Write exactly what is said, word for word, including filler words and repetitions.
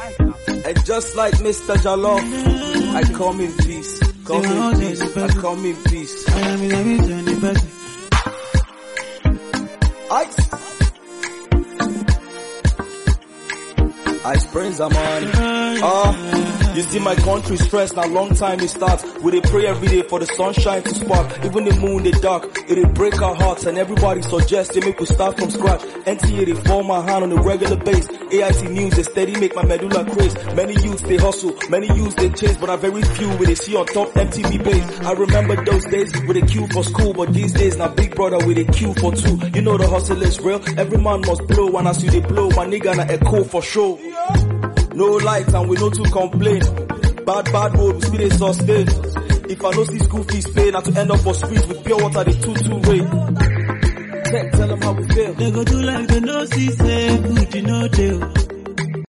And just like Mister Jalof, I come in peace. Come in peace. I come in peace. Ice. Ice Prince Amani. Ah, you see my country stressed now long time it starts. We dey pray every day for the sunshine to spark. Even the moon they dark, it dey break our hearts. And everybody suggests they make we start from scratch. N T A they form my hand on a regular base. A I T news they steady make my medulla craze. Many youths they hustle, many youths they chase, but I very few we they see on top M T V base. I remember those days with a queue for school, but these days now big brother with a queue for two. You know the hustle is real, every man must blow, and as you they blow, my nigga na echo for sure. No light and we no to complain. Bad, bad road, we still they sustain. If I no see school fees pay, not to end up for streets with pure water, they two-two way. Tell them how we feel. They go do like they no see say food, you know, they